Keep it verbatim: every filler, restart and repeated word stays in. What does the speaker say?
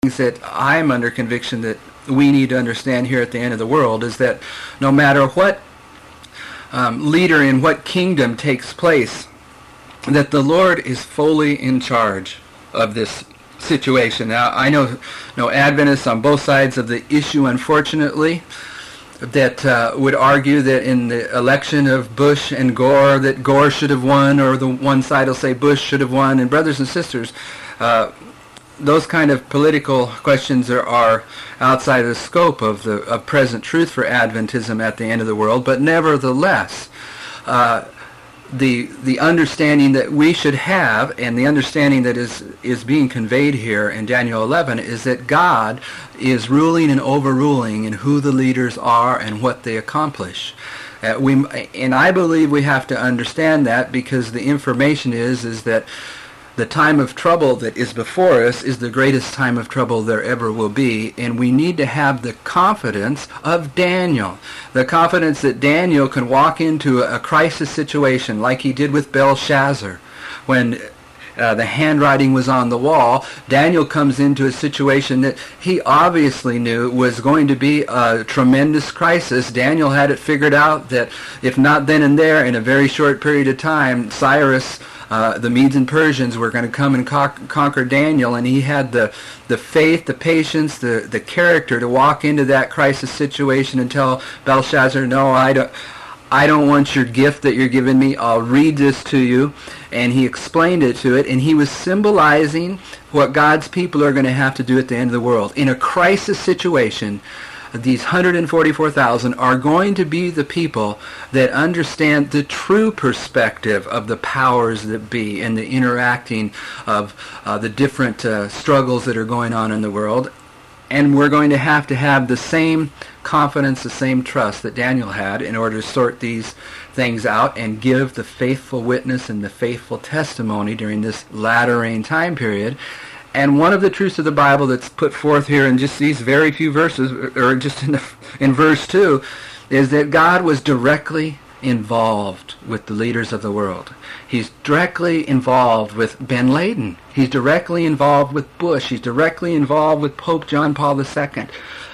things that I'm under conviction that we need to understand here at the end of the world is that no matter what um, leader in what kingdom takes place, that the Lord is fully in charge of this situation. Now, I know, know Adventists on both sides of the issue, unfortunately, that uh, would argue that in the election of Bush and Gore, that Gore should have won, or the one side will say Bush should have won. And brothers and sisters, uh, those kind of political questions are, are outside of the scope of the of present truth for Adventism at the end of the world. But nevertheless, uh, the the understanding that we should have, and the understanding that is is being conveyed here in Daniel eleven, is that God is ruling and overruling in who the leaders are and what they accomplish. Uh, we and I believe we have to understand that, because the information is is that the time of trouble that is before us is the greatest time of trouble there ever will be, and we need to have the confidence of Daniel. The confidence that Daniel can walk into a, a crisis situation like he did with Belshazzar. When uh, the handwriting was on the wall, Daniel comes into a situation that he obviously knew was going to be a tremendous crisis. Daniel had it figured out that if not then and there, in a very short period of time, Cyrus, Uh, the Medes and Persians were going to come and co- conquer Daniel, and he had the the faith, the patience, the, the character to walk into that crisis situation and tell Belshazzar, no, I don't, I don't want your gift that you're giving me. I'll read this to you. And he explained it to it, and he was symbolizing what God's people are going to have to do at the end of the world. In a crisis situation, these one hundred forty-four thousand are going to be the people that understand the true perspective of the powers that be and the interacting of uh, the different uh, struggles that are going on in the world. And we're going to have to have the same confidence, the same trust that Daniel had in order to sort these things out and give the faithful witness and the faithful testimony during this latter rain time period. And one of the truths of the Bible that's put forth here in just these very few verses, or just in, the, in verse two, is that God was directly involved with the leaders of the world. He's directly involved with Ben Laden. He's directly involved with Bush. He's directly involved with Pope John Paul the Second.